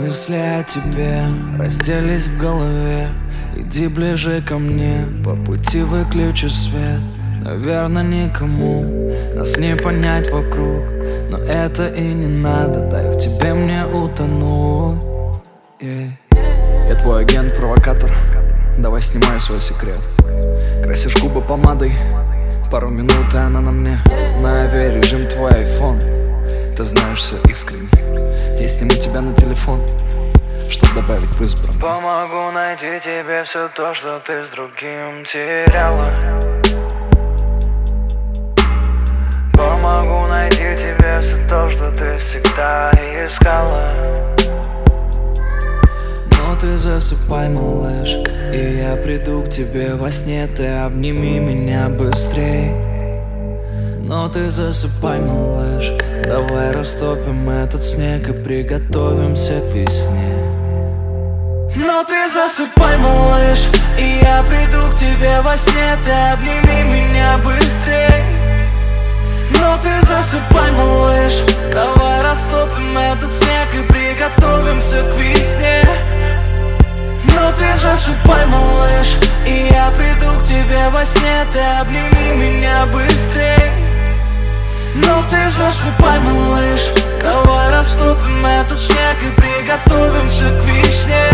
Мысли о тебе разделись в голове. Иди ближе ко мне, по пути выключи свет. Наверное, никому нас не понять вокруг, но это и не надо, дай в тебе мне утонуть. Я твой агент-провокатор, давай снимай свой секрет. Красишь губы помадой, пару минут и она на мне. На авиарежим твой айфон, ты знаешь все искренне. Я сниму тебя на телефон, чтоб добавить в избран. Помогу найти тебе все то, что ты с другим теряла. Помогу найти тебе все то, что ты всегда искала. Но ты засыпай, малыш, и я приду к тебе во сне. Ты обними меня быстрей. Но ты засыпай, малыш, давай растопим этот снег и приготовимся к весне. Но ты засыпай, малыш, и я приду к тебе во сне. Ты обними меня быстрей. Но ты засыпай, малыш, давай растопим этот снег и приготовимся к весне. Но ты засыпай, малыш, и я приду к тебе во сне. Ты обними меня быстрей. Но ты засыпай, малыш, давай растопим этот снег и приготовимся к весне.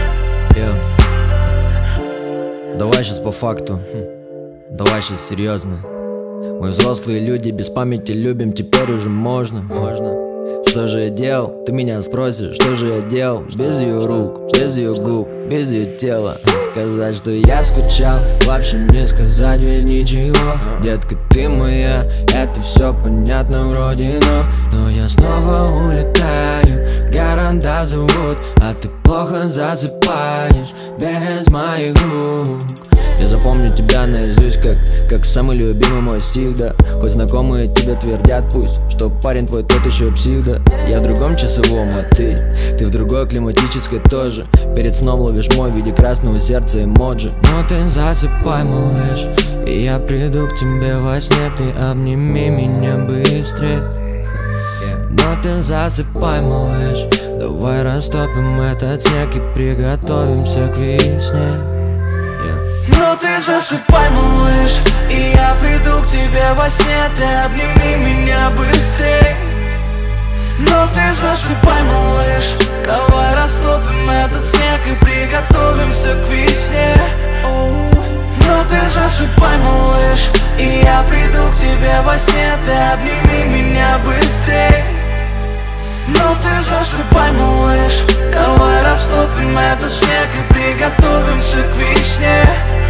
Давай сейчас по факту, давай сейчас серьезно. Мы взрослые люди, без памяти любим, теперь уже можно. Что же я делал? Ты меня спросишь, что же я делал? Без ее рук, без ее губ, без ее тела. Сказать, что я скучал, вообще не сказать ведь ничего. Детка, ты моя, это все понятно вроде, но я снова улетаю. Города зовут, а ты плохо засыпаешь без моих рук. Я запомню тебя наизусть, как самый любимый мой стих, да. Хоть знакомые тебе твердят пусть, что парень твой тот еще псих, да. Я в другом часовом, а ты в другой климатической тоже. Перед сном ловишь мой в виде красного сердца эмоджи. Но ты засыпай, малыш, и я приду к тебе во сне. Ты обними меня быстрее. Но ты засыпай, малыш, давай растопим этот снег и приготовимся к весне. Но ты засыпай, малыш, и я приду к тебе во сне. Ты обними меня быстрей. Но ты засыпай, малыш, давай растопим этот снег и приготовимся к весне. Но ты засыпай, малыш, и я приду к тебе во сне. Ты обними меня быстрей. Но ты засыпай, малыш, давай растопим этот снег и приготовимся к весне.